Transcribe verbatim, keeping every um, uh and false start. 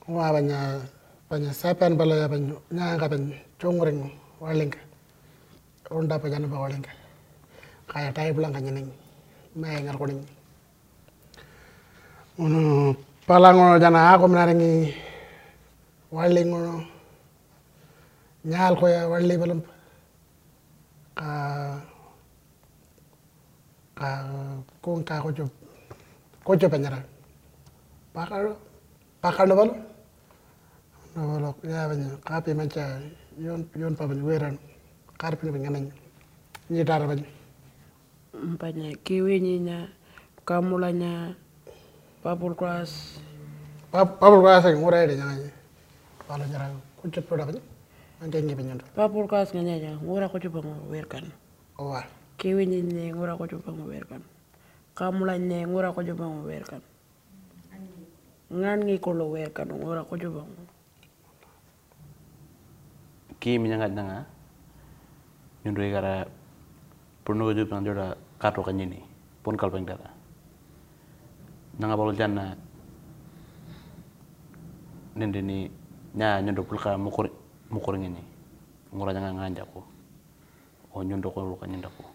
wa banya banya sapan bala ya banyu nyanga banyu chongring walinga onda pa jana ba walinga kaya tay bulang kanyening may ngar ko ning uno palango jana ako minaringi walingo nyal ko ya wali balam ka ka kung ka ko job ko job anyara pakal pakal no balo no balo ya banyu kapi manca yon yon pa banyu weran karpi ni nganañ ni dara banyu Mpanya kiwiñiña kamulanya papul kras papul kras ngura de ñangañ wala jara ko job do banyu ante ngi banyu papul kras nganya ngura ko coba werkan wa kiwiñiñe ngura ko coba werkan kamulanya ngura ko coba werkan ngan ngi ko lo werkan ngura ko coba ki minyanga nanga nyundo gara purno goju pang joda kato kanyini pun kalpeng dala nanga bol janna nende ni nya nyundo pulka mukor mukor ngini ngura nyanga nganja ko o nyundo ko lo kanyinda ko